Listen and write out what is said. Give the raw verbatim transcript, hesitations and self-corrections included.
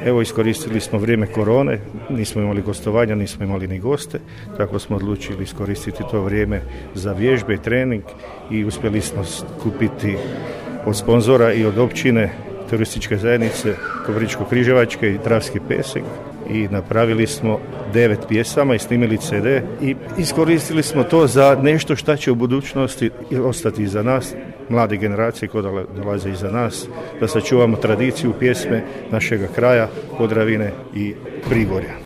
Evo, iskoristili smo vrijeme korone, nismo imali gostovanja, nismo imali ni goste, tako smo odlučili iskoristiti to vrijeme za vježbe i trening i uspjeli smo kupiti od sponzora i od općine turističke zajednice Koprivničko-križevačke i Dravski Pesek i napravili smo devet pjesama i snimili ce de i iskoristili smo to za nešto što će u budućnosti ostati iza nas, mlade generacije koje dolaze iza nas, da sačuvamo tradiciju pjesme našega kraja, Podravine i Prigorja.